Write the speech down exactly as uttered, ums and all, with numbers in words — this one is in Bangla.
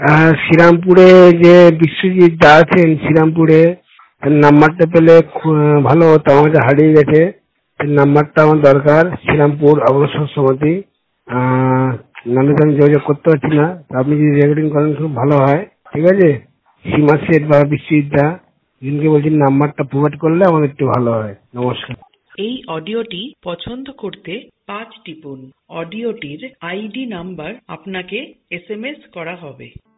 আহ, শ্রীরামপুরে যে বিশ্বজিৎ দা আছেন শ্রীরামপুরে, তার নাম্বারটা পেলে খু- ভালো হতো। আমাকে হারিয়ে গেছে, তার নাম্বারটা আমার দরকার। শ্রীরামপুর অগ্রসর সমিতি, আহ নাহলে তো আমি যোগাযোগ করতে পারছি না। তা আপনি যদি রেকর্ডিং করেন খুব ভালো হয়। ঠিক আছে, সীমা শেঠ বা বিশ্বজিৎ দা যিনকে বলছেন নাম্বারটা প্রোভাইড করলে আমাদের একটু ভালো হয়। নমস্কার। এই অডিওটি পছন্দ করতে পাঁচ টিপুন। অডিওটির আইডি নাম্বার আপনাকে এসএমএস করা হবে।